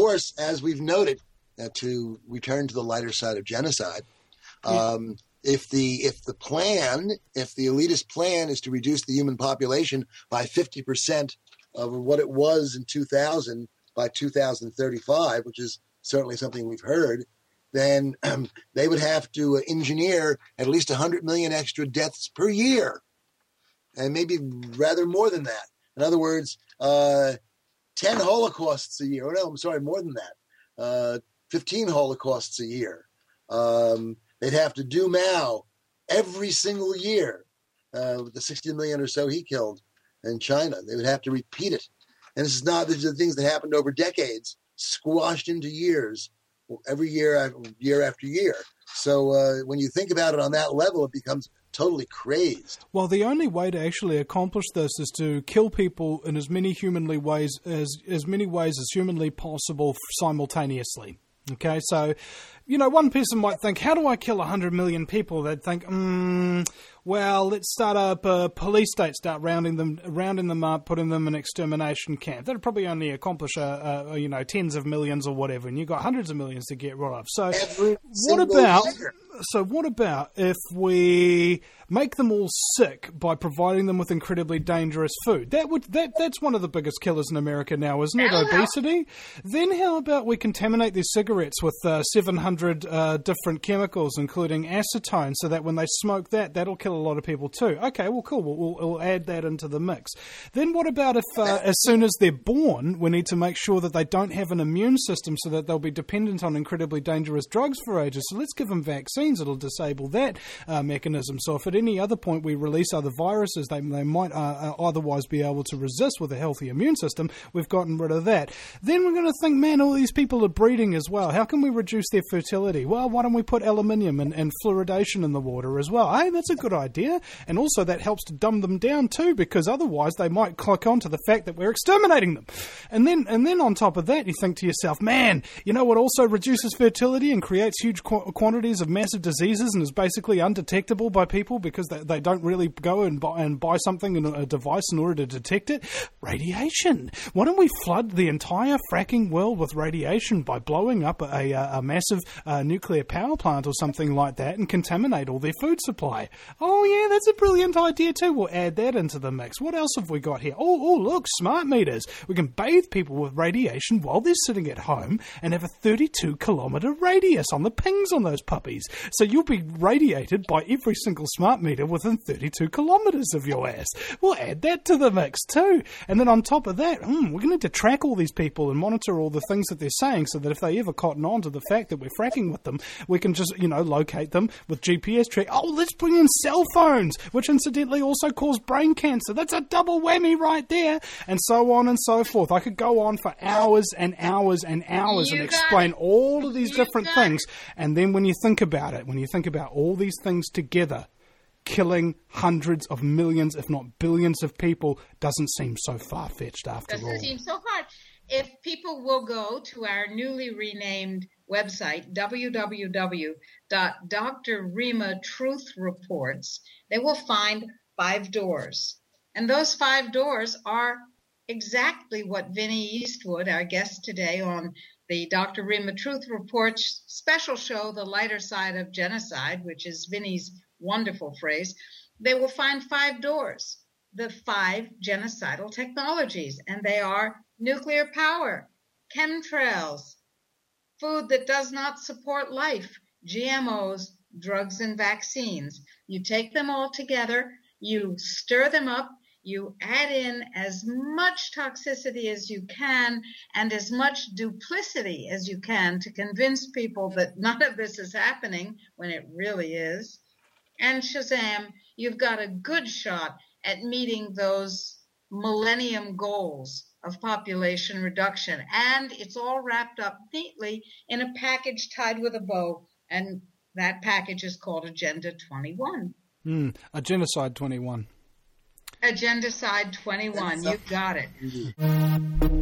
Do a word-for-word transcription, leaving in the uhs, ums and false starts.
course, as we've noted, uh, to return to the lighter side of genocide, um, yeah. if the if the plan, if the elitist plan is to reduce the human population by fifty percent of what it was in two thousand by two thousand thirty-five, which is certainly something we've heard, then um, they would have to engineer at least one hundred million extra deaths per year, and maybe rather more than that. In other words, uh, ten Holocausts a year. Oh, no, I'm sorry, more than that. Uh, fifteen Holocausts a year. Um, they'd have to do Mao every single year uh, with the sixty million or so he killed in China. They would have to repeat it. And this is not, these are the things that happened over decades, squashed into years, every year, year after year. So uh, when you think about it on that level, it becomes totally crazed. Well, the only way to actually accomplish this is to kill people in as many humanly ways as as many ways as humanly possible simultaneously. Okay, so, you know, one person might think, how do I kill one hundred million people? They'd think, hmm, well, let's start up a police state, start rounding them rounding them up, putting them in an extermination camp. That'd probably only accomplish, a, a, you know, tens of millions or whatever, and you've got hundreds of millions to get rid of. So Every what about... Year. So what about if we make them all sick by providing them with incredibly dangerous food? That would that that's one of the biggest killers in America now, isn't it? Obesity. Then how about we contaminate these cigarettes with uh, seven hundred uh, different chemicals, including acetone, so that when they smoke that, that'll kill a lot of people too. Okay, well, cool. We'll, we'll, we'll add that into the mix. Then what about if, uh, as soon as they're born, we need to make sure that they don't have an immune system, so that they'll be dependent on incredibly dangerous drugs for ages. So let's give them vaccines. It'll disable that uh, mechanism. So if at any other point we release other viruses they, they might uh, otherwise be able to resist with a healthy immune system, we've gotten rid of that. Then we're going to think, man, all these people are breeding as well. How can we reduce their fertility? Well, why don't we put aluminium and, and fluoridation in the water as well? Hey, that's a good idea. And also that helps to dumb them down too, because otherwise they might click on to the fact that we're exterminating them. And then, and then on top of that, you think to yourself, man, you know what also reduces fertility and creates huge qu- quantities of massive diseases and is basically undetectable by people because they, they don't really go and buy, and buy something in a device in order to detect it? Radiation. Why don't we flood the entire fracking world with radiation by blowing up a, a, a massive uh, nuclear power plant or something like that and contaminate all their food supply? Oh yeah, that's a brilliant idea too. We'll add that into the mix. What else have we got here? Oh, oh look, smart meters. We can bathe people with radiation while they're sitting at home and have a thirty-two kilometer radius on the pings on those puppies. So you'll be radiated by every single smart meter within thirty-two kilometres of your ass. We'll add that to the mix too. And then on top of that, mm, we're going to need to track all these people and monitor all the things that they're saying so that if they ever cotton on to the fact that we're fracking with them, we can just, you know, locate them with G P S track. Oh, let's bring in cell phones, which incidentally also cause brain cancer. That's a double whammy right there. And so on and so forth. I could go on for hours and hours and hours you and explain it. all of these you different things. And then when you think about it, when you think about all these things together, killing hundreds of millions, if not billions of people doesn't seem so far-fetched after doesn't all. Doesn't seem so hard. If people will go to our newly renamed website, w w w dot d r rima truth reports, they will find five doors. And those five doors are exactly what Vinnie Eastwood, our guest today on the Doctor Rima Truth Reports special show, The Lighter Side of Genocide, which is Vinnie's wonderful phrase, they will find five doors, the five genocidal technologies, and they are nuclear power, chemtrails, food that does not support life, G M Os, drugs and vaccines. You take them all together, you stir them up, you add in as much toxicity as you can and as much duplicity as you can to convince people that none of this is happening when it really is. And shazam, you've got a good shot at meeting those millennium goals of population reduction. And it's all wrapped up neatly in a package tied with a bow. And that package is called Agenda twenty-one. Mm, a Genocide twenty-one. Agenda Side twenty-one. You've got it.